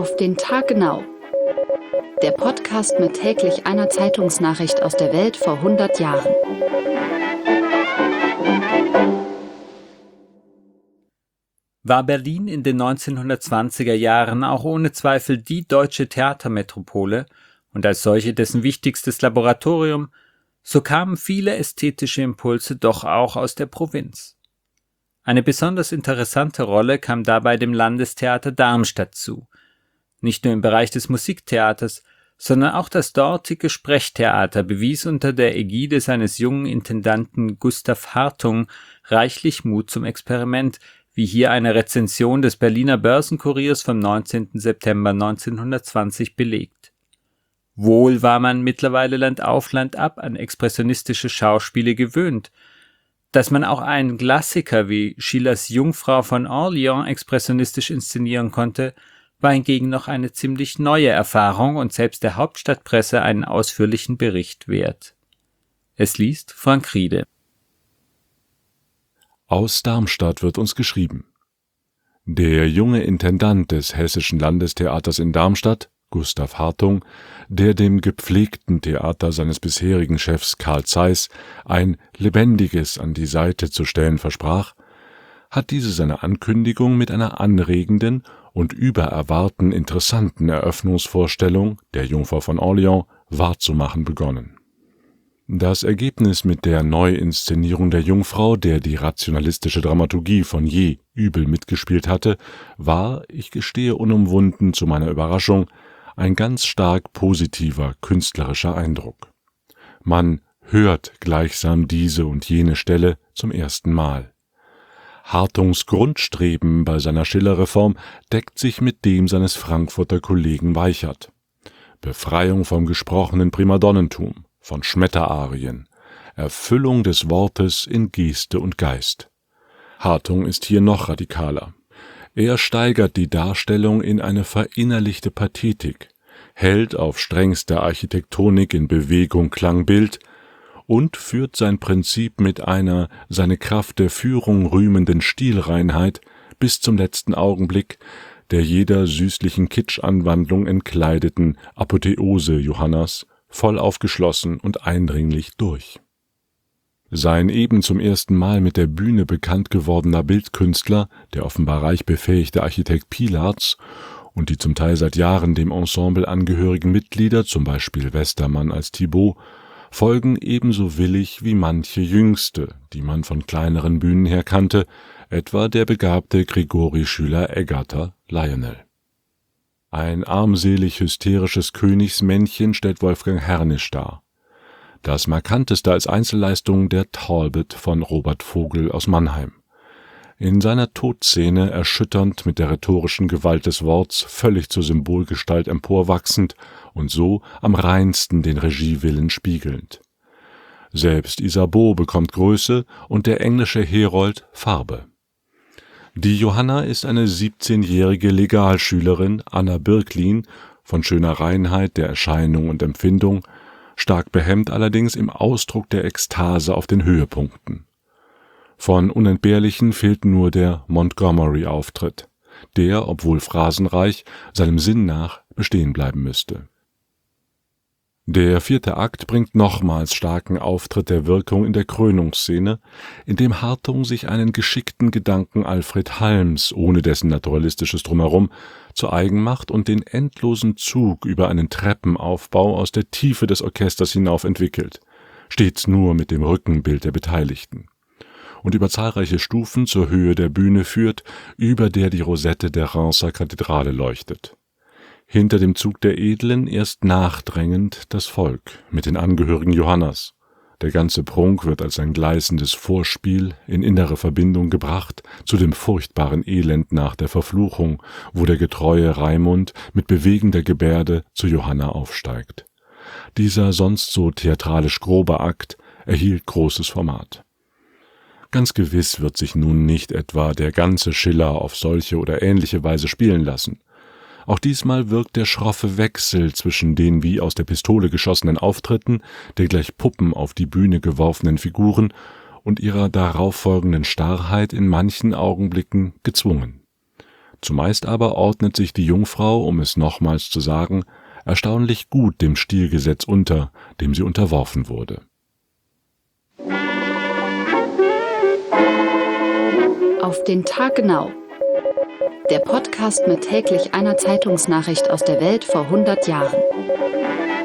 Auf den Tag genau. Der Podcast mit täglich einer Zeitungsnachricht aus der Welt vor 100 Jahren. War Berlin in den 1920er Jahren auch ohne Zweifel die deutsche Theatermetropole und als solche dessen wichtigstes Laboratorium, so kamen viele ästhetische Impulse doch auch aus der Provinz. Eine besonders interessante Rolle kam dabei dem Landestheater Darmstadt zu. Nicht nur im Bereich des Musiktheaters, sondern auch das dortige Sprechtheater bewies unter der Ägide seines jungen Intendanten Gustav Hartung reichlich Mut zum Experiment, wie hier eine Rezension des Berliner Börsenkuriers vom 19. September 1920 belegt. Wohl war man mittlerweile Land auf Land ab an expressionistische Schauspiele gewöhnt. Dass man auch einen Klassiker wie Schillers Jungfrau von Orleans expressionistisch inszenieren konnte, war hingegen noch eine ziemlich neue Erfahrung und selbst der Hauptstadtpresse einen ausführlichen Bericht wert. Es liest Frank Riede. Aus Darmstadt wird uns geschrieben. Der junge Intendant des Hessischen Landestheaters in Darmstadt, Gustav Hartung, der dem gepflegten Theater seines bisherigen Chefs Carl Zeiss ein lebendiges an die Seite zu stellen versprach, hat diese seine Ankündigung mit einer anregenden und über Erwarten interessanten Eröffnungsvorstellung der Jungfrau von Orleans wahrzumachen begonnen. Das Ergebnis mit der Neuinszenierung der Jungfrau, der die rationalistische Dramaturgie von je übel mitgespielt hatte, war, ich gestehe unumwunden zu meiner Überraschung, ein ganz stark positiver künstlerischer Eindruck. Man hört gleichsam diese und jene Stelle zum ersten Mal. Hartungs Grundstreben bei seiner Schillerreform deckt sich mit dem seines Frankfurter Kollegen Weichert. Befreiung vom gesprochenen Primadonnentum, von Schmetterarien, Erfüllung des Wortes in Geste und Geist. Hartung ist hier noch radikaler. Er steigert die Darstellung in eine verinnerlichte Pathetik, hält auf strengste Architektonik in Bewegung Klangbild und führt sein Prinzip mit einer seine Kraft der Führung rühmenden Stilreinheit bis zum letzten Augenblick der jeder süßlichen Kitschanwandlung entkleideten Apotheose Johannas voll aufgeschlossen und eindringlich durch. Sein eben zum ersten Mal mit der Bühne bekannt gewordener Bildkünstler, der offenbar reich befähigte Architekt Pilarz und die zum Teil seit Jahren dem Ensemble angehörigen Mitglieder, zum Beispiel Westermann als Thibaut, folgen ebenso willig wie manche Jüngste, die man von kleineren Bühnen her kannte, etwa der begabte Grigori-Schüler Eggerter Lionel. Ein armselig hysterisches Königsmännchen stellt Wolfgang Hernisch dar. Das markanteste als Einzelleistung der Talbot von Robert Vogel aus Mannheim. In seiner Todszene erschütternd mit der rhetorischen Gewalt des Worts völlig zur Symbolgestalt emporwachsend und so am reinsten den Regiewillen spiegelnd. Selbst Isabeau bekommt Größe und der englische Herold Farbe. Die Johanna ist eine 17-jährige Legalschülerin Anna Birklin, von schöner Reinheit der Erscheinung und Empfindung, stark behemmt allerdings im Ausdruck der Ekstase auf den Höhepunkten. Von Unentbehrlichen fehlt nur der Montgomery-Auftritt, der, obwohl phrasenreich, seinem Sinn nach bestehen bleiben müsste. Der 4. Akt bringt nochmals starken Auftritt der Wirkung in der Krönungsszene, in dem Hartung sich einen geschickten Gedanken Alfred Halms, ohne dessen naturalistisches Drumherum, zu eigen macht und den endlosen Zug über einen Treppenaufbau aus der Tiefe des Orchesters hinauf entwickelt, stets nur mit dem Rückenbild der Beteiligten, und über zahlreiche Stufen zur Höhe der Bühne führt, über der die Rosette der Reims Kathedrale leuchtet. Hinter dem Zug der Edlen erst nachdrängend das Volk mit den Angehörigen Johannas. Der ganze Prunk wird als ein gleißendes Vorspiel in innere Verbindung gebracht zu dem furchtbaren Elend nach der Verfluchung, wo der getreue Raimund mit bewegender Gebärde zu Johanna aufsteigt. Dieser sonst so theatralisch grobe Akt erhielt großes Format. Ganz gewiss wird sich nun nicht etwa der ganze Schiller auf solche oder ähnliche Weise spielen lassen. Auch diesmal wirkt der schroffe Wechsel zwischen den wie aus der Pistole geschossenen Auftritten der gleich Puppen auf die Bühne geworfenen Figuren und ihrer darauf folgenden Starrheit in manchen Augenblicken gezwungen. Zumeist aber ordnet sich die Jungfrau, um es nochmals zu sagen, erstaunlich gut dem Stilgesetz unter, dem sie unterworfen wurde. Auf den Tag genau. Der Podcast mit täglich einer Zeitungsnachricht aus der Welt vor 100 Jahren.